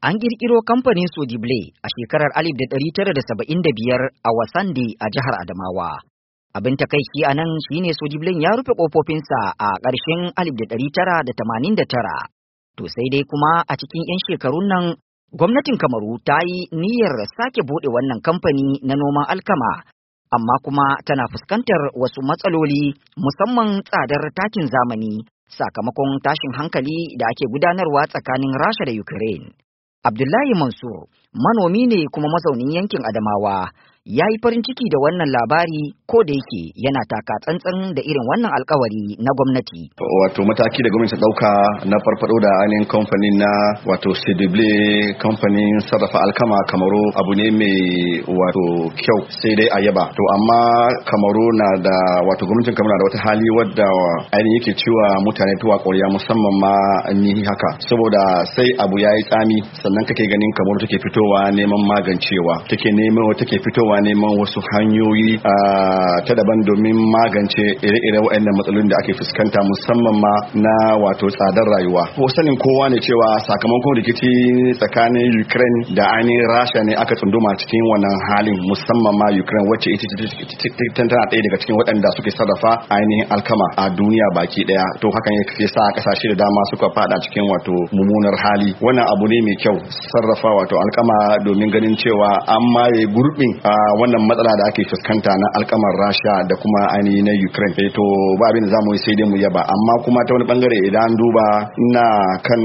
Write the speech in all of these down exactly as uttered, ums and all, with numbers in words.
An ƙirƙiro kamfanin Sodible a shekarar alif ɗari tara da saba'in da biyar a Wasande a jihar Adamawa. Abin takaici a nan shine Sodible ya rufe ƙofofinsa a ƙarshen alif ɗari tara da tamanin da tara. To sai dai kuma a cikin 'yan shekarun nan gwamnatin Kamaru ta yi niyyar sake buɗe wannan kamfani na noman alkama, amma kuma tana fuskantar wasu matsaloli musamman tsadar takin zamani sakamakon tashin hankali da ake gudanarwa tsakanin Rasha da Ukraine. Abdullahi Mansur manomi ne kuma mazaunin yankin Adamawa, ya yi farin ciki da wannan labari ko da yake yana taka tsantsan da irin wannan alkawari na gwamnati. Wato mataki da gwamnati ɗauka na farfado da ainihin kamfanin na wato Sodible, kamfanin sarrafa alkama Kamaru, abu ne mai wato kyau sai dai a yaba. To amma Kamaru na da wato gwamnatin Kamaru na da wata hali wadda ainihin yake cewa mutane tuwa ƙwarya musamman ma ni haka. Saboda sai abu ya yi tsami sannan kake ganin Kamaru take fitowa neman magancewa, take neman take fitowa neman wasu hanyoyi ta daban domin magance ire-ire waɗannan matsalolin da ake fuskanta musamman ma na wato tsadar rayuwa. Ko sanin kowa ne cewa sakamakon rikici tsakanin Ukraine da ainihin Rasha ne aka tsunduma cikin wannan halin, musamman ma Ukraine wacce ita tana ɗaya daga cikin waɗanda suke sarrafa ainihin alkama a duniya baki ɗaya. To hakan ya sa kasashe da dama suka fada cikin wato mummunar hali. Wannan abu ne mai kyau, sarrafa wato alkama domin ganin cewa an maye gurbin wannan matsala da ake fuskanta na alkamar Rasha da kuma ainihi na Ukraine. To ba abin da zamu yi sai dai mu yaba, amma kuma ta wani bangare idan duba ina kan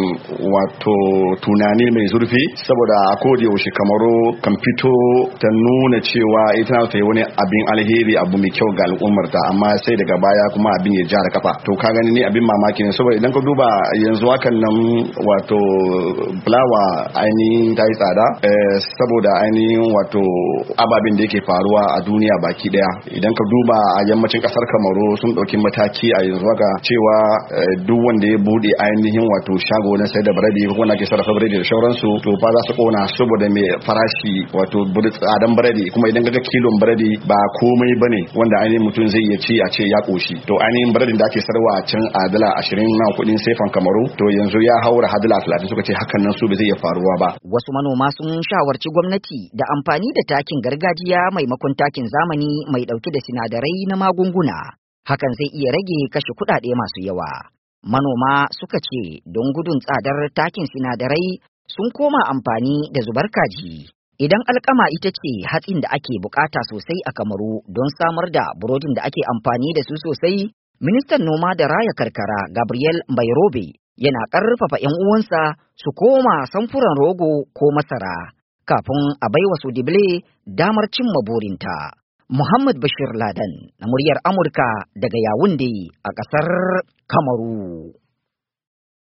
wato tunani mai zurfi, saboda a koda yaushe Kamaru kan fito ta nuna cewa ita ta yi wani abin alheri, abu mai kyau ga al'ummarta, amma sai daga baya kuma abin ya ja da kafa. To ka gani ni abin mamaki ne, saboda idan ka duba yanzu hakan nan wato fulawa ainihin ta yi tsada saboda ainihin wato ababen da yake faruwa a duniya baki daya. Idan ka duba a yammacin kasar Kamaru sun dauki mataki a yanzu haka cewa duk wanda ya bude ainihin wato shago na sayar da biredi ko wanda ke sarrafa biredi da sauransu, to fa za su kona saboda mai farashi wato tsadan biredi. Kuma idan ga kilon biredi ba komai bane wanda ainihin mutum zai iya ci a ce ya koshi. To ainihin biredin da ake sarwa a can a dala ashirin na kudin sefan Kamaru, to yanzu ya haura hadala talatin, suka ce hakan nan su bai zai iya faruwa ba. Wasu manoma sun shawarci gwamnati da amfani da takin gargajiya maimakon takin zamani mai ɗauke da sinadarai na magunguna. Hakan zai iya rage kashe kuɗaɗe masu yawa. Manoma suka ce don gudun tsadar takin sinadarai sun koma amfani da zubar kaji. Idan alkama ita ce hatsin da ake bukata sosai a Kamaru don samar da burodin da ake amfani da su sosai, ministan noma da raya karkara Gabriel Mbairobe yana ƙarfafa 'yan uwansa su koma samfuran rogo ko masara kafin a baiwa Sodible damar cimma burinta. Muhammad Bashir Ladan na muryar Amurka daga Yawunde a ƙasar Kamaru.